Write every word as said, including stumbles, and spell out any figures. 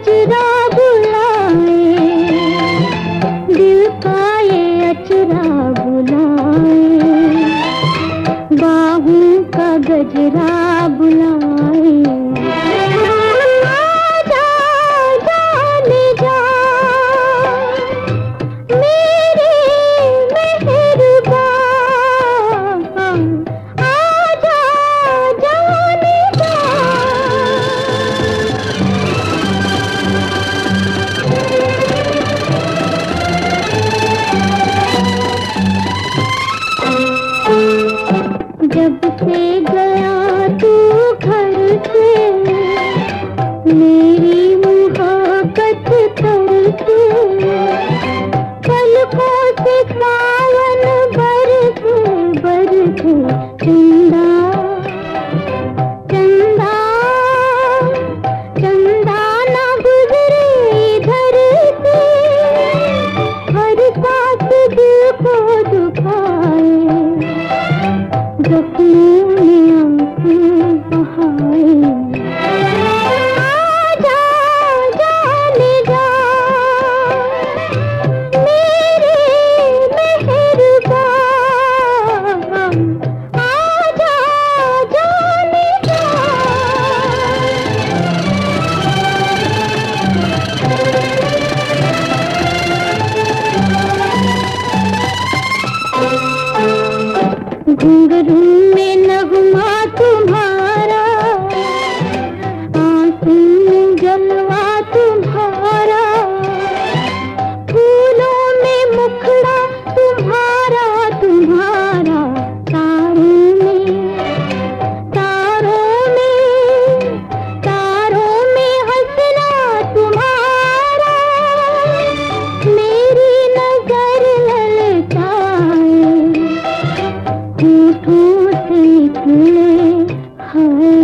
अचरा बुलाए, दिल का ये अचरा बुलाए, बाहों का गजरा बुलाए। आजा जाने जा मेरे मेहरबान, आजा जाने जा। जब से गया तू घर से, मेरी मुहब्बत करके, पलकों से सावन बरसे बरसे, चंदा चंदा चंदा ना गुजरे इधर से, हर सांस दिल को दुखाए, जख्मों में आंसू बहाए। आजा जाने जा मेरे मेहरबान, आजा जाने जा। घुंघरू में नगमा तुम्हारा, आंसू में जलवा तुम्हारा, फूलों में मुखड़ा तुम्हारा तुम्हारा, तारों में तारों में तारों में हंसना तुम्हारा, मेरी नजर ललचाए, होठों से निकले हाय।